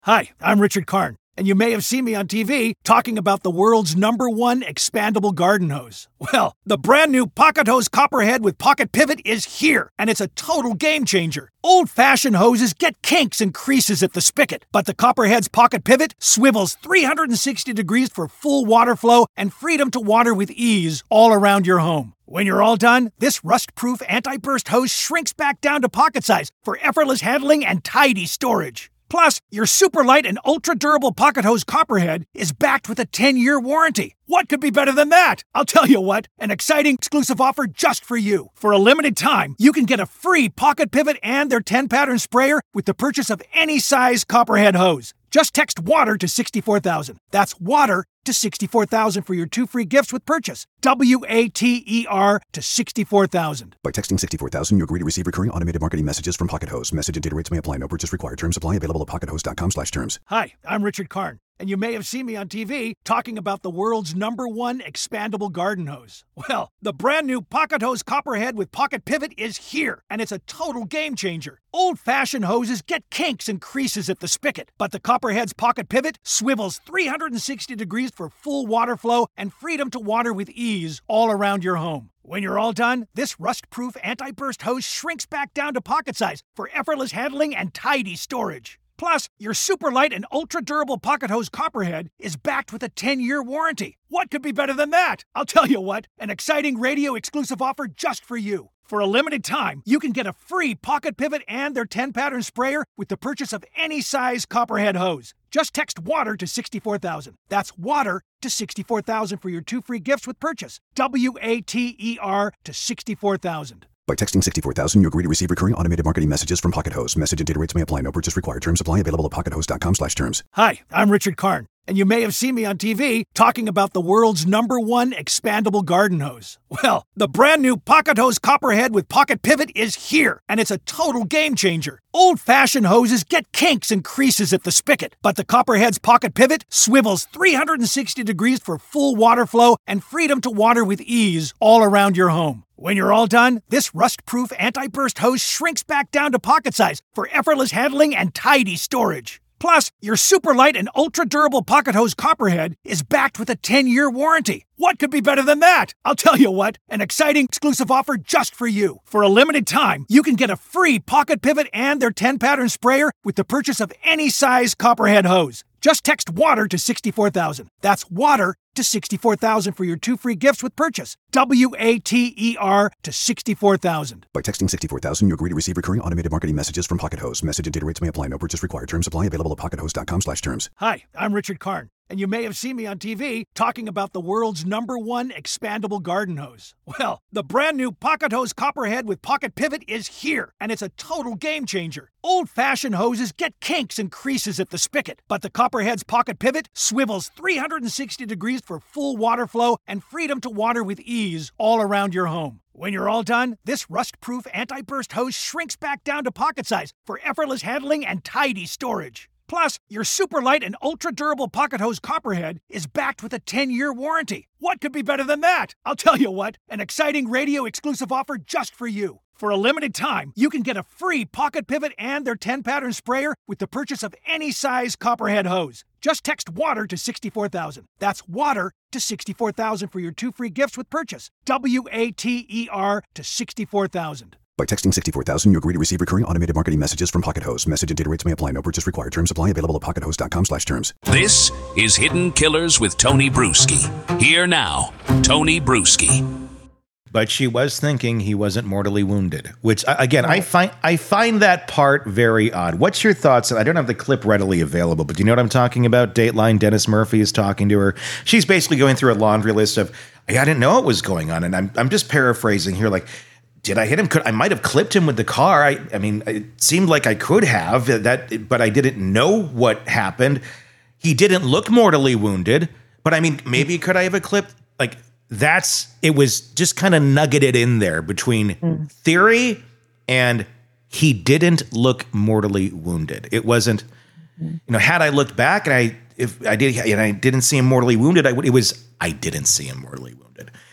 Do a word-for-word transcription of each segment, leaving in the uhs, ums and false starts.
Hi, I'm Richard Karn, and you may have seen me on T V talking about the world's number one expandable garden hose. Well, the brand new Pocket Hose Copperhead with Pocket Pivot is here, and it's a total game changer. Old-fashioned hoses get kinks and creases at the spigot, but the Copperhead's Pocket Pivot swivels three hundred sixty degrees for full water flow and freedom to water with ease all around your home. When you're all done, this rust-proof anti-burst hose shrinks back down to pocket size for effortless handling and tidy storage. Plus, your super light and ultra-durable Pocket Hose Copperhead is backed with a ten-year warranty. What could be better than that? I'll tell you what, an exciting exclusive offer just for you. For a limited time, you can get a free Pocket Pivot and their ten-pattern sprayer with the purchase of any size Copperhead hose. Just text WATER to sixty-four thousand. That's WATER to sixty-four thousand for your two free gifts with purchase. W A T E R to sixty-four thousand. By texting sixty-four thousand, you agree to receive recurring automated marketing messages from Pocket Hose. Message and data rates may apply. No purchase required. Terms apply. Available at pockethose.com slash terms. Hi, I'm Richard Karn, and you may have seen me on T V talking about the world's number one expandable garden hose. Well, the brand new Pocket Hose Copperhead with Pocket Pivot is here, and it's a total game changer. Old-fashioned hoses get kinks and creases at the spigot, but the Copperhead's Pocket Pivot swivels three hundred sixty degrees for full water flow and freedom to water with ease all around your home. When you're all done, this rust-proof anti-burst hose shrinks back down to pocket size for effortless handling and tidy storage. Plus, your super light and ultra-durable Pocket Hose Copperhead is backed with a ten-year warranty. What could be better than that? I'll tell you what, an exciting radio-exclusive offer just for you. For a limited time, you can get a free Pocket Pivot and their ten-pattern sprayer with the purchase of any size Copperhead hose. Just text WATER to sixty-four thousand. That's WATER to sixty-four thousand for your two free gifts with purchase. W A T E R to sixty-four thousand. By texting sixty-four thousand, you agree to receive recurring automated marketing messages from Pocket Hose. Message and data rates may apply. No purchase required. Terms apply. Available at pockethose.com slash terms. Hi, I'm Richard Karn, and you may have seen me on T V talking about the world's number one expandable garden hose. Well, the brand new Pocket Hose Copperhead with Pocket Pivot is here, and it's a total game changer. Old-fashioned hoses get kinks and creases at the spigot, but the Copperhead's Pocket Pivot swivels three hundred sixty degrees for full water flow and freedom to water with ease all around your home. When you're all done, this rust-proof anti-burst hose shrinks back down to pocket size for effortless handling and tidy storage. Plus, your super light and ultra-durable Pocket Hose Copperhead is backed with a ten-year warranty. What could be better than that? I'll tell you what, an exciting exclusive offer just for you. For a limited time, you can get a free Pocket Pivot and their ten-pattern sprayer with the purchase of any size Copperhead hose. Just text WATER to sixty-four thousand. That's WATER to sixty-four thousand for your two free gifts with purchase. W A T E R to sixty-four thousand. By texting sixty-four thousand, you agree to receive recurring automated marketing messages from Pocket Hose. Message and data rates may apply. No purchase required. Terms apply. Available at pockethose.com slash terms. Hi, I'm Richard Karn, and you may have seen me on T V talking about the world's number one expandable garden hose. Well, the brand new Pocket Hose Copperhead with Pocket Pivot is here, and it's a total game changer. Old-fashioned hoses get kinks and creases at the spigot, but the Copperhead's Pocket Pivot swivels three hundred sixty degrees for full water flow and freedom to water with ease all around your home. When you're all done, this rust-proof anti-burst hose shrinks back down to pocket size for effortless handling and tidy storage. Plus, your super light and ultra-durable Pocket Hose Copperhead is backed with a ten-year warranty. What could be better than that? I'll tell you what, an exciting radio-exclusive offer just for you. For a limited time, you can get a free Pocket Pivot and their ten-pattern sprayer with the purchase of any size Copperhead hose. Just text WATER to sixty-four thousand. That's WATER to sixty-four thousand for your two free gifts with purchase. W A T E R to sixty-four thousand. By texting sixty-four thousand, you agree to receive recurring automated marketing messages from Pocket Hose. Message and data rates may apply. No purchase required. Terms apply. Available at pockethose.com slash terms. This is Hidden Killers with Tony Bruschi. Here now, Tony Bruschi. But she was thinking he wasn't mortally wounded, which again, I find I find that part very odd. What's your thoughts? I don't have the clip readily available, but do you know what I'm talking about? Dateline, Dennis Murphy is talking to her. She's basically going through a laundry list of, I didn't know what was going on. And I'm I'm just paraphrasing here, like, did I hit him? Could I might have clipped him with the car? I I mean, it seemed like I could have that, but I didn't know what happened. He didn't look mortally wounded, but I mean, maybe could I have clipped? Like, that's, it was just kind of nuggeted in there between mm. theory and he didn't look mortally wounded. It wasn't, mm-hmm. you know, had I looked back and I, if I did, and I didn't see him mortally wounded, I would, it was, I didn't see him mortally wounded.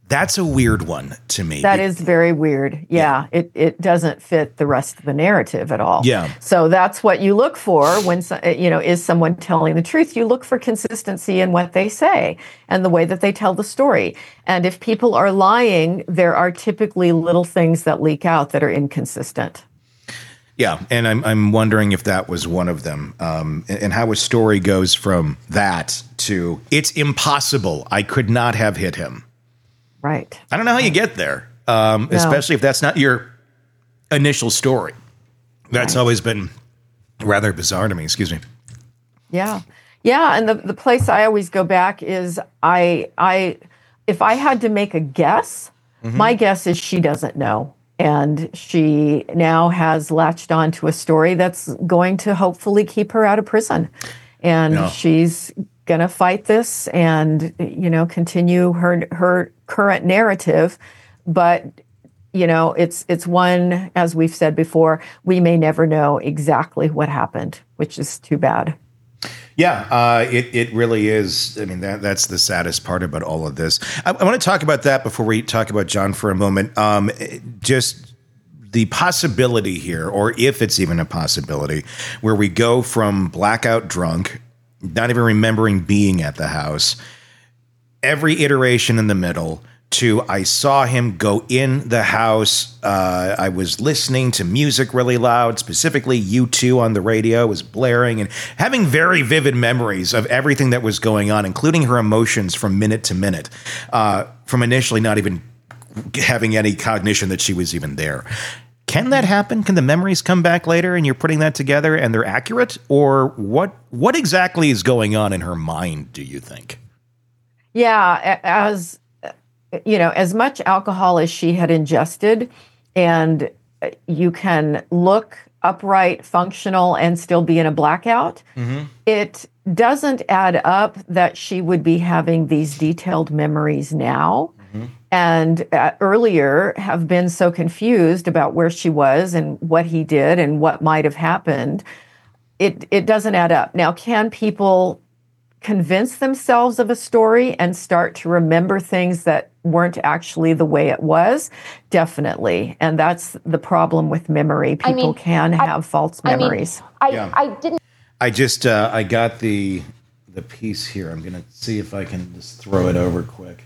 That's a weird one to me. That is very weird. Yeah, yeah. It, it doesn't fit the rest of the narrative at all. Yeah. So that's what you look for when, you know, is someone telling the truth? You look for consistency in what they say and the way that they tell the story. And if people are lying, there are typically little things that leak out that are inconsistent. Yeah, and I'm I'm wondering if that was one of them, um, and, and how a story goes from that to it's impossible. I could not have hit him. Right. I don't know how you get there, um, no. especially if that's not your initial story. That's right. Always been rather bizarre to me. Excuse me. Yeah, yeah, and the the place I always go back is I I if I had to make a guess, mm-hmm. my guess is she doesn't know. And she now has latched on to a story that's going to hopefully keep her out of prison. And no. she's going to fight this and, you know, continue her her current narrative. But, you know, it's it's one, as we've said before, we may never know exactly what happened, which is too bad. Yeah, uh, it it really is. I mean, that that's the saddest part about all of this. I, I want to talk about that before we talk about John for a moment. Um, just the possibility here, or if it's even a possibility, where we go from blackout drunk, not even remembering being at the house, every iteration in the middle, to I saw him go in the house. Uh, I was listening to music really loud, specifically U two on the radio was blaring, and having very vivid memories of everything that was going on, including her emotions from minute to minute, uh, from initially not even having any cognition that she was even there. Can that happen? Can the memories come back later and you're putting that together and they're accurate? Or what, what exactly is going on in her mind, do you think? Yeah, as... you know, as much alcohol as she had ingested, and you can look upright, functional, and still be in a blackout, mm-hmm. it doesn't add up that she would be having these detailed memories now. Mm-hmm. And uh, earlier have been so confused about where she was and what he did and what might have happened. It it doesn't add up. Now, can people convince themselves of a story and start to remember things that weren't actually the way it was? Definitely. And that's the problem with memory. People I mean, can I, have false memories. I, mean, yeah. I, I didn't. I just, uh, I got the the piece here. I'm going to see if I can just throw it over quick.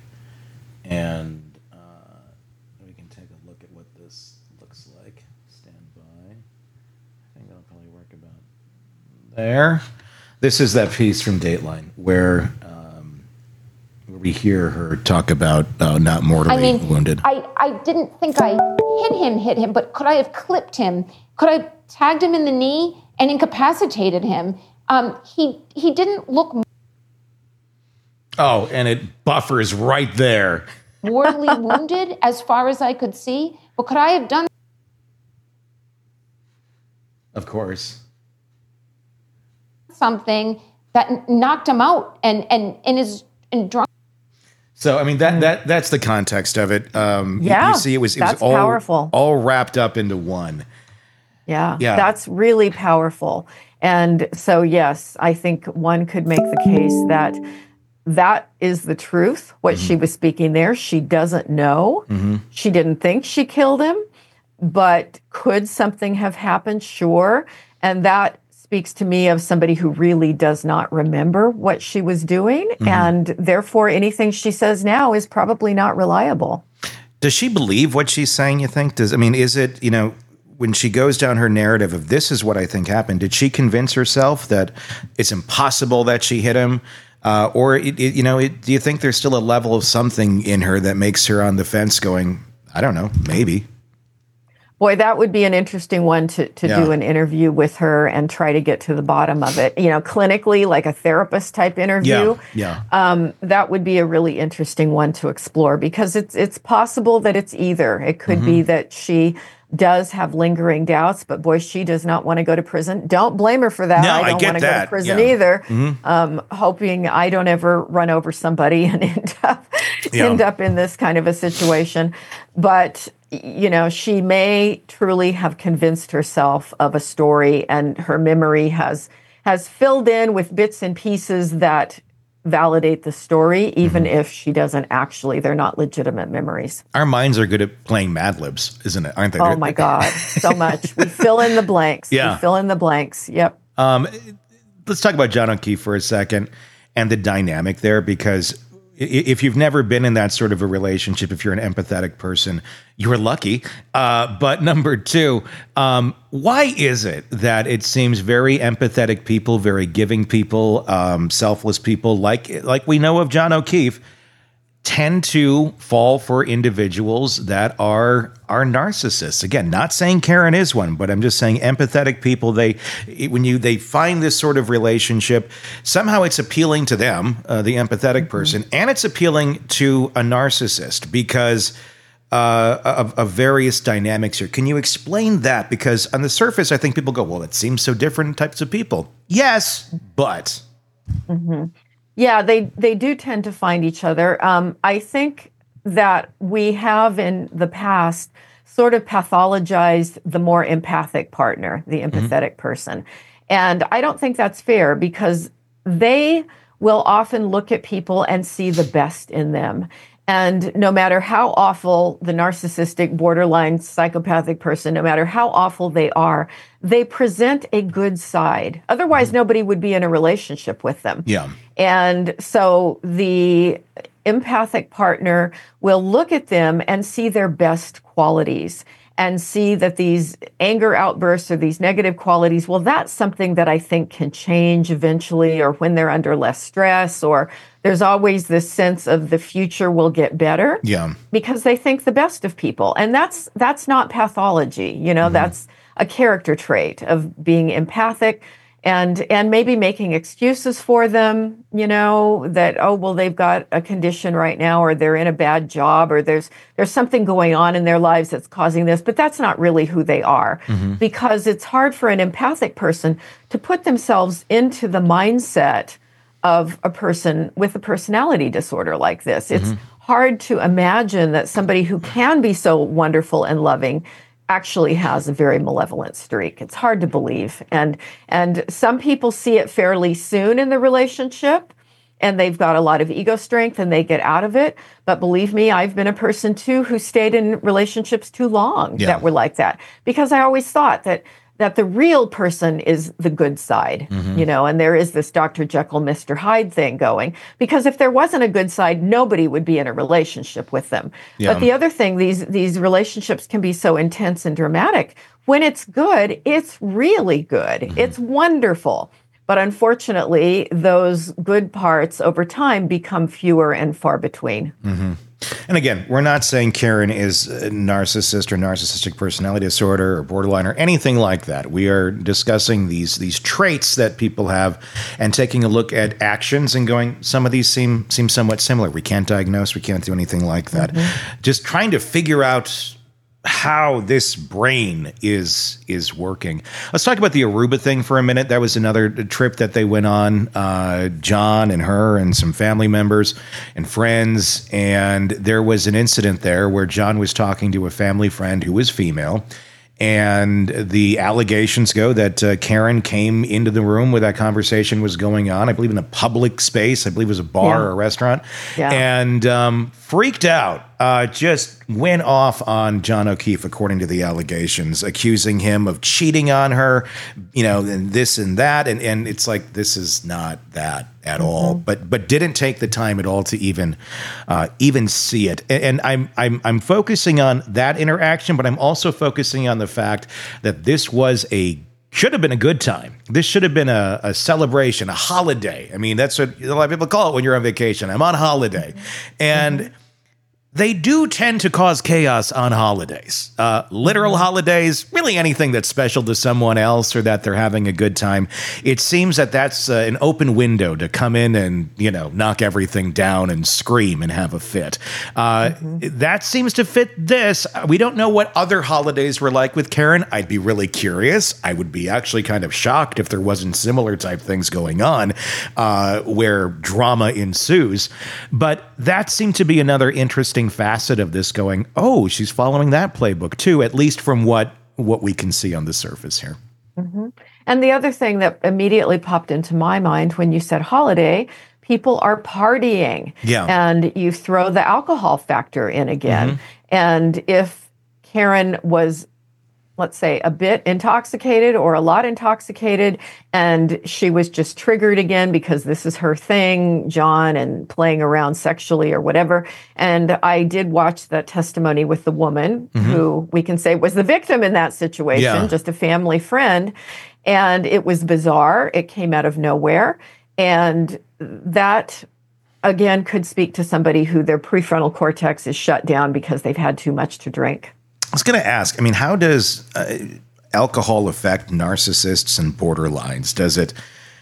And uh, we can take a look at what this looks like. Stand by. I think that'll probably work about there. This is that piece from Dateline where um, where we hear her talk about uh, not mortally I mean, wounded. I, I didn't think I hit him, hit him, but could I have clipped him? Could I have tagged him in the knee and incapacitated him? Um, he he didn't look... Oh, and it buffers right there. Mortally wounded as far as I could see, but could I have done... Of course. Something that knocked him out and and and is and drunk. So I mean that that that's the context of it. Um, yeah, you, you see, it was it that's was all powerful, all wrapped up into one. Yeah, yeah, that's really powerful. And so yes, I think one could make the case that that is the truth. What mm-hmm. she was speaking there, she doesn't know. Mm-hmm. She didn't think she killed him, but could something have happened? Sure, and that speaks to me of somebody who really does not remember what she was doing, mm-hmm. and therefore anything she says now is probably not reliable. Does she believe what she's saying, you think? Does I mean, is it, you know, when she goes down her narrative of this is what I think happened, did she convince herself that it's impossible that she hit him? Uh, or, it, it, you know, it, do you think there's still a level of something in her that makes her on the fence going, I don't know, maybe? Boy, that would be an interesting one to, to yeah. do an interview with her and try to get to the bottom of it. You know, clinically, like a therapist type interview. Yeah, yeah. Um, that would be a really interesting one to explore, because it's it's possible that it's either. It could mm-hmm. be that she does have lingering doubts, but boy, she does not want to go to prison. Don't blame her for that. No, I don't I get want to that. go to prison yeah. either. Mm-hmm. Um, hoping I don't ever run over somebody and end up yeah. end up in this kind of a situation. But you know, she may truly have convinced herself of a story, and her memory has has filled in with bits and pieces that validate the story, even mm-hmm. if she doesn't actually, they're not legitimate memories. Our minds are good at playing Mad Libs, isn't it? Aren't they? Oh my God, so much. We fill in the blanks. Yeah. We fill in the blanks. Yep. Um, let's talk about John O'Keefe for a second and the dynamic there, because if you've never been in that sort of a relationship, if you're an empathetic person, you're lucky. Uh, but number two, um, why is it that it seems very empathetic people, very giving people, um, selfless people, like like we know of John O'Keefe, tend to fall for individuals that are are narcissists? Again, not saying Karen is one, but I'm just saying empathetic people, they when you they find this sort of relationship, somehow it's appealing to them, uh, the empathetic person, and it's appealing to a narcissist because uh, of, of various dynamics here. Can you explain that? Because on the surface, I think people go, well, it seems so different types of people. Yes, but... Mm-hmm. Yeah, they, they do tend to find each other. Um, I think that we have in the past sort of pathologized the more empathic partner, the empathetic mm-hmm. person. And I don't think that's fair, because they will often look at people and see the best in them. And no matter how awful the narcissistic, borderline psychopathic person, no matter how awful they are, they present a good side. Otherwise, mm-hmm. nobody would be in a relationship with them. Yeah. And so the empathic partner will look at them and see their best qualities and see that these anger outbursts or these negative qualities, well, that's something that I think can change eventually, or when they're under less stress, or there's always this sense of the future will get better. Yeah. Because they think the best of people. And that's that's not pathology. You know, mm-hmm. that's a character trait of being empathic and and maybe making excuses for them, you know, that, oh, well, they've got a condition right now, or they're in a bad job, or there's there's something going on in their lives that's causing this, but that's not really who they are. Mm-hmm. Because it's hard for an empathic person to put themselves into the mindset of a person with a personality disorder like this. It's mm-hmm. hard to imagine that somebody who can be so wonderful and loving actually has a very malevolent streak. It's hard to believe. And and some people see it fairly soon in the relationship, and they've got a lot of ego strength and they get out of it. But believe me, I've been a person too who stayed in relationships too long yeah. that were like that, because I always thought that that the real person is the good side, mm-hmm. you know, and there is this Doctor Jekyll, Mister Hyde thing going, because if there wasn't a good side, nobody would be in a relationship with them. Yeah. But the other thing, these these relationships can be so intense and dramatic. When it's good, it's really good. Mm-hmm. It's wonderful. But unfortunately, those good parts over time become fewer and far between. Mm-hmm. And again, we're not saying Karen is a narcissist or narcissistic personality disorder or borderline or anything like that. We are discussing these these traits that people have and taking a look at actions and going, some of these seem seem somewhat similar. We can't diagnose, we can't do anything like that. Mm-hmm. Just trying to figure out how this brain is is working. Let's talk about the Aruba thing for a minute. That was another trip that they went on, uh, John and her and some family members and friends. And there was an incident there where John was talking to a family friend who was female. And the allegations go that uh, Karen came into the room where that conversation was going on, I believe in a public space. I believe it was a bar yeah. or a restaurant. Yeah. And um, freaked out, uh, just went off on John O'Keefe, according to the allegations, accusing him of cheating on her, you know, and this and that. And, and it's like, this is not that at mm-hmm. all, but but didn't take the time at all to even uh, even see it. And, and I'm I'm I'm focusing on that interaction, but I'm also focusing on the fact that this was a should have been a good time. This should have been a, a celebration, a holiday. I mean, that's what a lot of people call it when you're on vacation. I'm on holiday, mm-hmm. and. Mm-hmm. They do tend to cause chaos on holidays, uh, literal holidays, really anything that's special to someone else or that they're having a good time. It seems that that's uh, an open window to come in and, you know, knock everything down and scream and have a fit. Uh, mm-hmm. That seems to fit this. We don't know what other holidays were like with Karen. I'd be really curious. I would be actually kind of shocked if there wasn't similar type things going on uh, where drama ensues. But that seemed to be another interesting facet of this going, oh, she's following that playbook too, at least from what what we can see on the surface here. Mm-hmm. And the other thing that immediately popped into my mind when you said holiday, people are partying. Yeah. And you throw the alcohol factor in again. Mm-hmm. And if Karen was, let's say, a bit intoxicated or a lot intoxicated, and she was just triggered again because this is her thing, John, and playing around sexually or whatever. And I did watch that testimony with the woman mm-hmm. who we can say was the victim in that situation, yeah. just a family friend. And it was bizarre. It came out of nowhere. And that, again, could speak to somebody who their prefrontal cortex is shut down because they've had too much to drink. I was going to ask, I mean, how does uh, alcohol affect narcissists and borderlines? Does it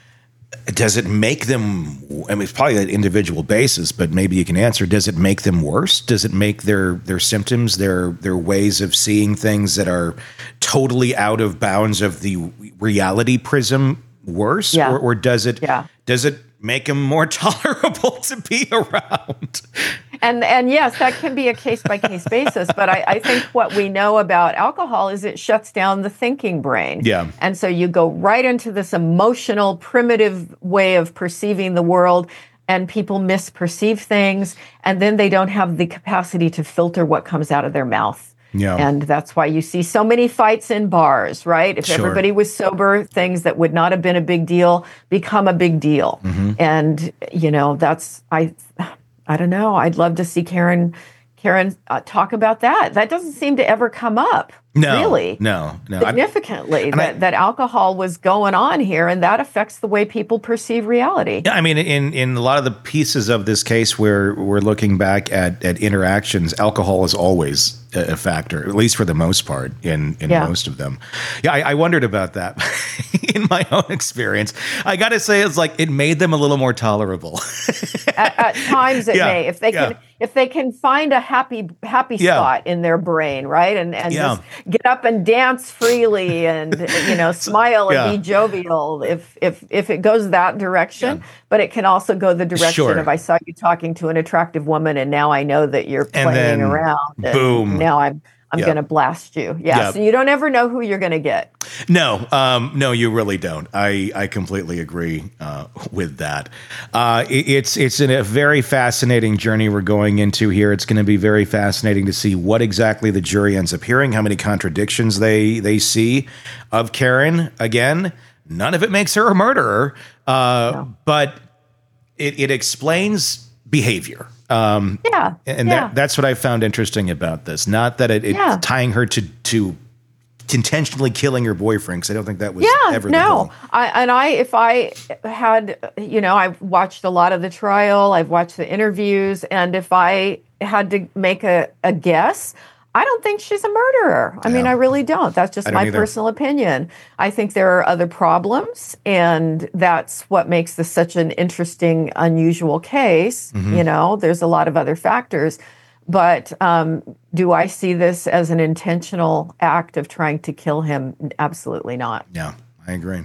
does it make them, I mean, it's probably an individual basis, but maybe you can answer, does it make them worse? Does it make their their symptoms, their their ways of seeing things that are totally out of bounds of the reality prism worse? Yeah. Or, or does it yeah. does it make them more tolerable to be around? And and yes, that can be a case-by-case basis. But I, I think what we know about alcohol is it shuts down the thinking brain. Yeah. And so you go right into this emotional, primitive way of perceiving the world, and people misperceive things, and then they don't have the capacity to filter what comes out of their mouth. Yeah. And that's why you see so many fights in bars, right? If Sure. everybody was sober, things that would not have been a big deal become a big deal. Mm-hmm. And, you know, that's, I... I don't know. I'd love to see Karen Karen uh, talk about that. That doesn't seem to ever come up, no, really. No, no. Significantly, I, that, I, that alcohol was going on here, and that affects the way people perceive reality. Yeah, I mean, in, in a lot of the pieces of this case where we're looking back at, at interactions, alcohol is always a, a factor, at least for the most part, in, in yeah. most of them. Yeah, I, I wondered about that in my own experience. I got to say, it's like it made them a little more tolerable. at, at times it yeah, may. If they yeah. can if they can find a happy happy yeah. spot in their brain, right? And and yeah. just get up and dance freely and, you know, smile and yeah. be jovial if if if it goes that direction. Yeah. But it can also go the direction Sure. of I saw you talking to an attractive woman and now I know that you're And playing then, around. And boom. now I'm I'm Yeah. going to blast you. Yeah. Yeah. So you don't ever know who you're going to get. No, um, no, you really don't. I, I completely agree uh, with that. Uh, it, it's it's in a very fascinating journey we're going into here. It's going to be very fascinating to see what exactly the jury ends up hearing, how many contradictions they they see of Karen. Again, none of it makes her a murderer, uh, No. but it, it explains behavior. Um, Yeah. and yeah. that, that's what I found interesting about this. Not that it, it's Yeah. tying her to to intentionally killing her boyfriend, because I don't think that was Yeah, ever the no. goal. I, and I, if I had, you know, I've watched a lot of the trial, I've watched the interviews, and if I had to make a, a guess, I don't think she's a murderer. I mean, Yeah. I really don't. That's just I don't my either. personal opinion. I think there are other problems, and that's what makes this such an interesting, unusual case. Mm-hmm. You know, there's a lot of other factors. But um, do I see this as an intentional act of trying to kill him? Absolutely not. Yeah, I agree.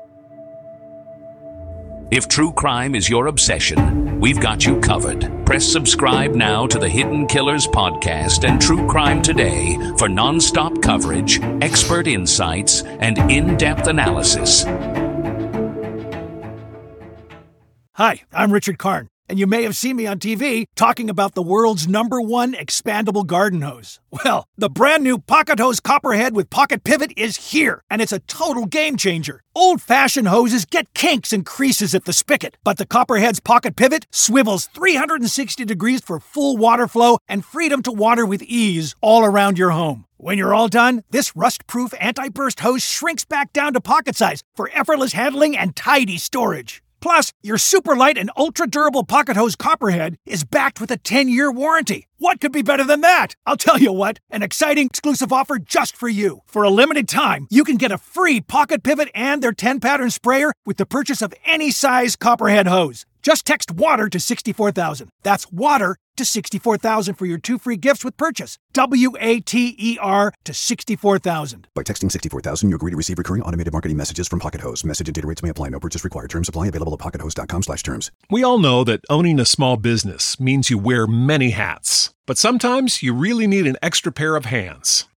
If true crime is your obsession, we've got you covered. Press subscribe now to the Hidden Killers podcast and True Crime Today for nonstop coverage, expert insights, and in-depth analysis. Hi, I'm Richard Karn, and you may have seen me on T V talking about the world's number one expandable garden hose. Well, the brand new Pocket Hose Copperhead with Pocket Pivot is here, and it's a total game changer. Old-fashioned hoses get kinks and creases at the spigot, but the Copperhead's Pocket Pivot swivels three hundred sixty degrees for full water flow and freedom to water with ease all around your home. When you're all done, this rust-proof anti-burst hose shrinks back down to pocket size for effortless handling and tidy storage. Plus, your super light and ultra-durable Pocket Hose Copperhead is backed with a ten-year warranty. What could be better than that? I'll tell you what, an exciting exclusive offer just for you. For a limited time, you can get a free Pocket Pivot and their ten-pattern sprayer with the purchase of any size Copperhead hose. Just text WATER to sixty-four thousand. That's WATER to sixty-four thousand for your two free gifts with purchase. W A T E R to sixty-four thousand. By texting sixty-four thousand, you agree to receive recurring automated marketing messages from Pocket Hose. Message and data rates may apply. No purchase required. Terms apply. Available at pocket hose dot com slash terms. We all know that owning a small business means you wear many hats. But sometimes you really need an extra pair of hands.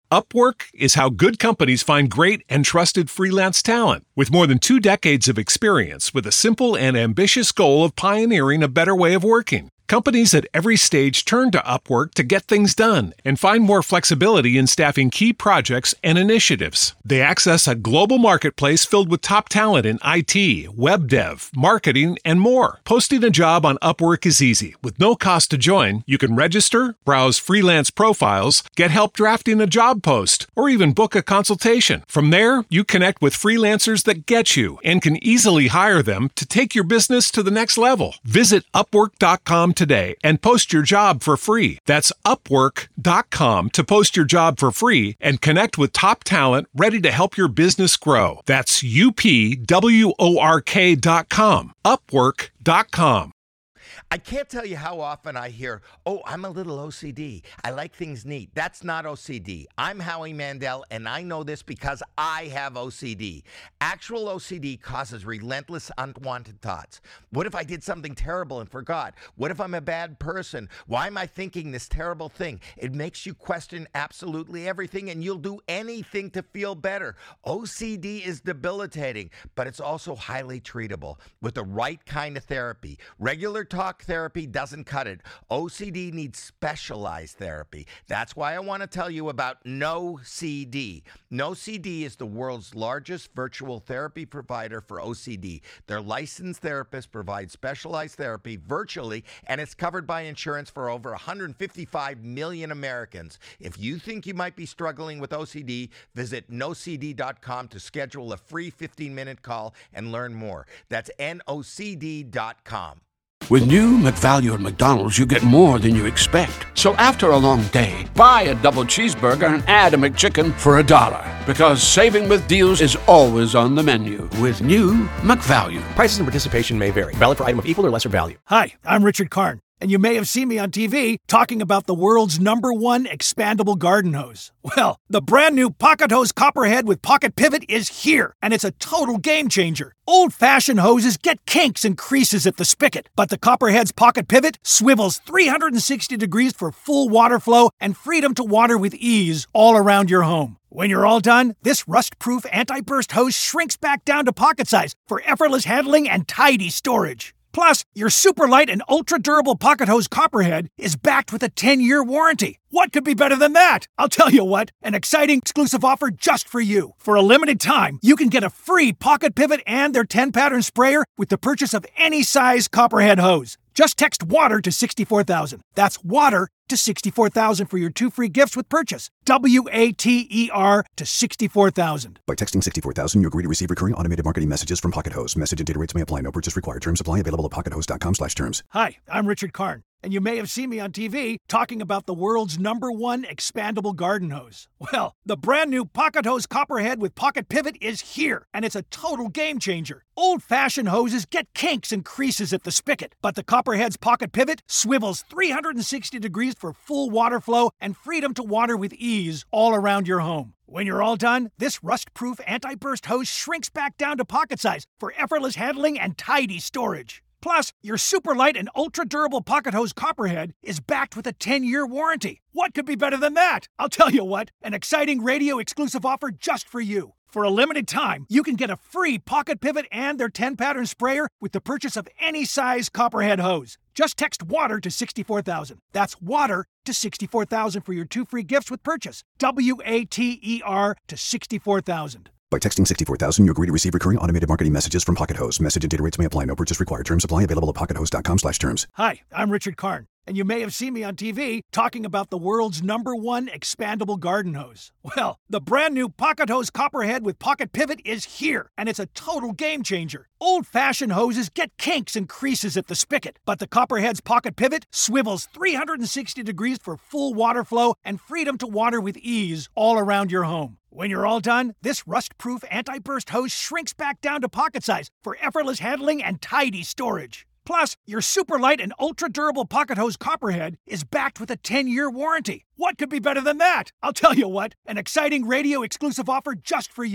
Upwork is how good companies find great and trusted freelance talent. With more than two decades of experience with a simple and ambitious goal of pioneering a better way of working, companies at every stage turn to Upwork to get things done and find more flexibility in staffing key projects and initiatives. They access a global marketplace filled with top talent in I T, web dev, marketing, and more. Posting a job on Upwork is easy. With no cost to join, you can register, browse freelance profiles, get help drafting a job post, or even book a consultation. From there, you connect with freelancers that get you and can easily hire them to take your business to the next level. Visit upwork dot com today and post your job for free. That's upwork dot com to post your job for free and connect with top talent ready to help your business grow. That's U P W O R K dot com. upwork dot com. I can't tell you how often I hear, oh, I'm a little O C D. I like things neat. That's not O C D. I'm Howie Mandel, and I know this because I have O C D. Actual O C D causes relentless unwanted thoughts. What if I did something terrible and forgot? What if I'm a bad person? Why am I thinking this terrible thing? It makes you question absolutely everything, and you'll do anything to feel better. O C D is debilitating, but it's also highly treatable with the right kind of therapy. Regular talk therapy doesn't cut it. O C D needs specialized therapy. That's why I want to tell you about No C D. No C D is the world's largest virtual therapy provider for O C D. Their licensed therapists provide specialized therapy virtually, and it's covered by insurance for over one hundred fifty-five million Americans. If you think you might be struggling with O C D, visit no c d dot com to schedule a free fifteen-minute call and learn more. That's N O C D dot com. With new McValue at McDonald's, you get more than you expect. So after a long day, buy a double cheeseburger and add a McChicken for a dollar. Because saving with deals is always on the menu with new McValue. Prices and participation may vary. Valid for item of equal or lesser value. Hi, I'm Richard Karn, and you may have seen me on T V talking about the world's number one expandable garden hose. Well, the brand new Pocket Hose Copperhead with Pocket Pivot is here, and it's a total game changer. Old-fashioned hoses get kinks and creases at the spigot, but the Copperhead's Pocket Pivot swivels three hundred sixty degrees for full water flow and freedom to water with ease all around your home. When you're all done, this rust-proof anti-burst hose shrinks back down to pocket size for effortless handling and tidy storage. Plus, your super light and ultra-durable Pocket Hose Copperhead is backed with a ten-year warranty. What could be better than that? I'll tell you what, an exciting exclusive offer just for you. For a limited time, you can get a free Pocket Pivot and their ten-pattern sprayer with the purchase of any size Copperhead hose. Just text WATER to sixty-four thousand. That's WATER to sixty-four thousand for your two free gifts with purchase. W A T E R to sixty-four thousand. By texting sixty-four thousand, you agree to receive recurring automated marketing messages from Pocket Hose. Message and data rates may apply. No purchase required. Terms apply. Available at pocket hose dot com slash terms. Hi, I'm Richard Karn, and you may have seen me on T V talking about the world's number one expandable garden hose. Well, the brand new Pocket Hose Copperhead with Pocket Pivot is here, and it's a total game changer. Old-fashioned hoses get kinks and creases at the spigot, but the Copperhead's Pocket Pivot swivels three hundred sixty degrees for full water flow and freedom to water with ease all around your home. When you're all done, this rust-proof anti-burst hose shrinks back down to pocket size for effortless handling and tidy storage. Plus, your super light and ultra-durable Pocket Hose Copperhead is backed with a ten-year warranty. What could be better than that? I'll tell you what, an exciting radio exclusive offer just for you. For a limited time, you can get a free Pocket Pivot and their ten-pattern sprayer with the purchase of any size Copperhead hose. Just text WATER to sixty-four thousand. That's WATER to sixty-four thousand for your two free gifts with purchase. W A T E R to sixty-four thousand. By texting sixty-four thousand, you agree to receive recurring automated marketing messages from Pocket Hose. Message and data rates may apply. No purchase required. Terms apply. Available at pocket hose dot com slash terms. Hi, I'm Richard Karn, and you may have seen me on T V talking about the world's number one expandable garden hose. Well, the brand new Pocket Hose Copperhead with Pocket Pivot is here, and it's a total game changer. Old-fashioned hoses get kinks and creases at the spigot, but the Copperhead's Pocket Pivot swivels three hundred sixty degrees for full water flow and freedom to water with ease all around your home. When you're all done, this rust-proof anti-burst hose shrinks back down to pocket size for effortless handling and tidy storage. Plus, your super light and ultra-durable Pocket Hose Copperhead is backed with a ten-year warranty. What could be better than that? I'll tell you what, an exciting radio exclusive offer just for you.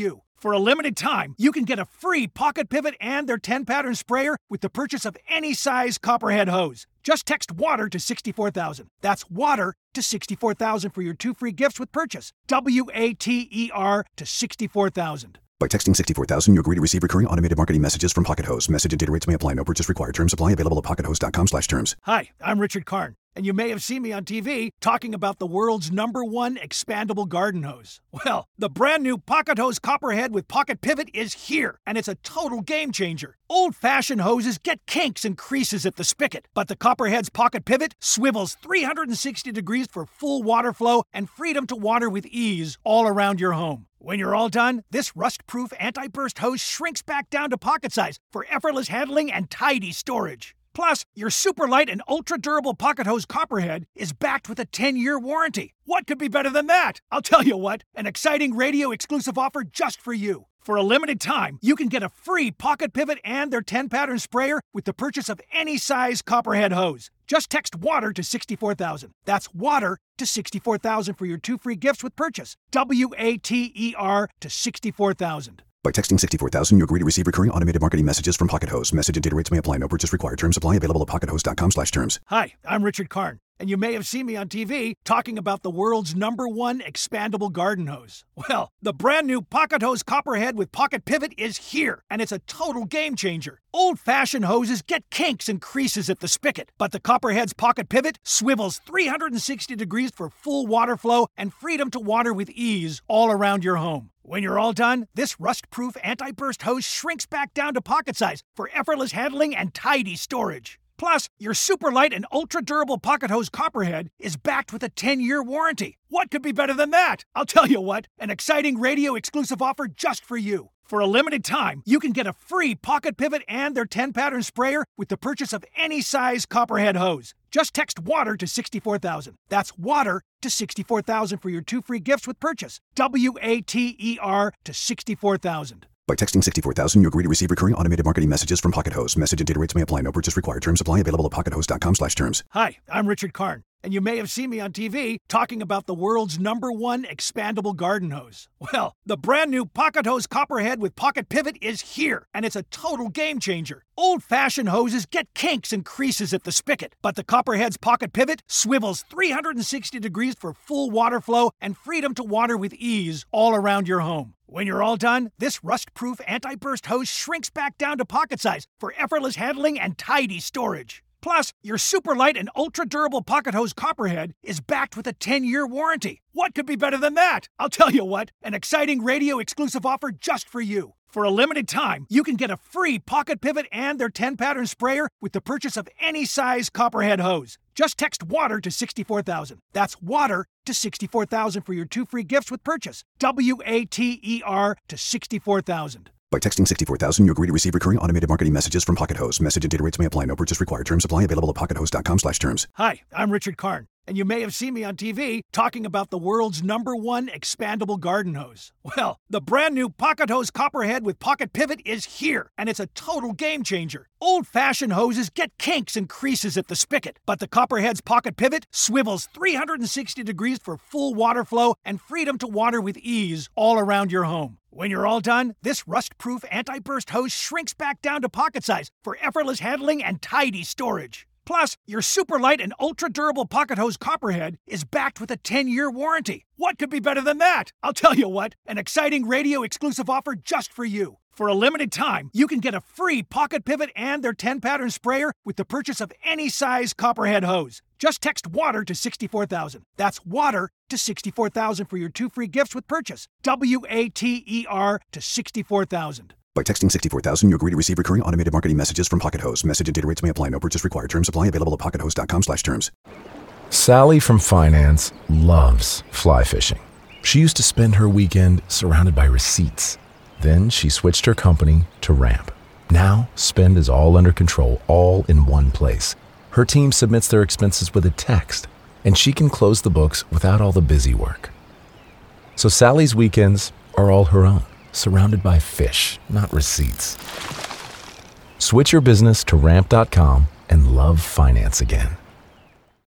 For a limited time, you can get a free Pocket Pivot and their ten-pattern sprayer with the purchase of any size Copperhead hose. Just text WATER to sixty-four thousand. That's WATER to sixty-four thousand for your two free gifts with purchase. W A T E R to sixty-four thousand. By texting sixty-four thousand, you agree to receive recurring automated marketing messages from Pocket Hose. Message and data rates may apply. No purchase required. Terms apply. Available at pocket hose dot com slash terms. Hi, I'm Richard Karn, and you may have seen me on T V talking about the world's number one expandable garden hose. Well, the brand new Pocket Hose Copperhead with Pocket Pivot is here, and it's a total game changer. Old-fashioned hoses get kinks and creases at the spigot, but the Copperhead's Pocket Pivot swivels three hundred sixty degrees for full water flow and freedom to water with ease all around your home. When you're all done, this rust-proof anti-burst hose shrinks back down to pocket size for effortless handling and tidy storage. Plus, your super light and ultra-durable Pocket Hose Copperhead is backed with a ten-year warranty. What could be better than that? I'll tell you what, an exciting radio-exclusive offer just for you. For a limited time, you can get a free Pocket Pivot and their ten-pattern sprayer with the purchase of any size Copperhead hose. Just text WATER to sixty-four thousand. That's WATER to sixty-four thousand for your two free gifts with purchase. W A T E R to sixty-four thousand. By texting sixty-four thousand, you agree to receive recurring automated marketing messages from Pocket Hose. Message and data rates may apply. No purchase required. Terms apply. Available at pocket hose dot com slash terms. Hi, I'm Richard Karn, and you may have seen me on T V talking about the world's number one expandable garden hose. Well, the brand new Pocket Hose Copperhead with Pocket Pivot is here, and it's a total game changer. Old-fashioned hoses get kinks and creases at the spigot, but the Copperhead's Pocket Pivot swivels three hundred sixty degrees for full water flow and freedom to water with ease all around your home. When you're all done, this rust-proof anti-burst hose shrinks back down to pocket size for effortless handling and tidy storage. Plus, your super light and ultra-durable Pocket Hose Copperhead is backed with a ten-year warranty. What could be better than that? I'll tell you what, an exciting radio-exclusive offer just for you. For a limited time, you can get a free Pocket Pivot and their ten-pattern sprayer with the purchase of any size Copperhead hose. Just text WATER to sixty-four thousand. That's WATER to sixty-four thousand for your two free gifts with purchase. W A T E R to sixty-four thousand. By texting sixty-four thousand, you agree to receive recurring automated marketing messages from Pocket Hose. Message and data rates may apply. No purchase required. Terms apply. Available at pocket hose dot com slash terms. Hi, I'm Richard Karn, and you may have seen me on T V talking about the world's number one expandable garden hose. Well, the brand new Pocket Hose Copperhead with Pocket Pivot is here, and it's a total game changer. Old-fashioned hoses get kinks and creases at the spigot, but the Copperhead's Pocket Pivot swivels three hundred sixty degrees for full water flow and freedom to water with ease all around your home. When you're all done, this rust-proof anti-burst hose shrinks back down to pocket size for effortless handling and tidy storage. Plus, your super light and ultra-durable Pocket Hose Copperhead is backed with a ten-year warranty. What could be better than that? I'll tell you what, an exciting radio-exclusive offer just for you. For a limited time, you can get a free Pocket Pivot and their ten-pattern sprayer with the purchase of any size Copperhead hose. Just text WATER to sixty-four thousand. That's WATER to sixty-four thousand for your two free gifts with purchase. W A T E R to sixty-four thousand. By texting sixty-four thousand, you agree to receive recurring automated marketing messages from Pocket Hose. Message and data rates may apply. No purchase required. Terms apply. Available at pocket hose dot com slash terms. Hi, I'm Richard Karn, and you may have seen me on T V talking about the world's number one expandable garden hose. Well, the brand new Pocket Hose Copperhead with Pocket Pivot is here, and it's a total game changer. Old-fashioned hoses get kinks and creases at the spigot, but the Copperhead's Pocket Pivot swivels three hundred sixty degrees for full water flow and freedom to water with ease all around your home. When you're all done, this rust-proof anti-burst hose shrinks back down to pocket size for effortless handling and tidy storage. Plus, your super light and ultra-durable Pocket Hose Copperhead is backed with a ten-year warranty. What could be better than that? I'll tell you what, an exciting radio-exclusive offer just for you. For a limited time, you can get a free Pocket Pivot and their ten-pattern sprayer with the purchase of any size Copperhead hose. Just text WATER to sixty-four thousand. That's WATER to sixty-four thousand for your two free gifts with purchase. W A T E R to sixty-four thousand. By texting sixty-four thousand, you agree to receive recurring automated marketing messages from Pocket Hose. Message and data rates may apply. No purchase required. Terms apply. Available at pocket hose dot com slash terms. Sally from finance loves fly fishing. She used to spend her weekend surrounded by receipts. Then she switched her company to Ramp. Now, spend is all under control, all in one place. Her team submits their expenses with a text, and she can close the books without all the busy work. So Sally's weekends are all her own, surrounded by fish, not receipts. Switch your business to ramp dot com and love finance again.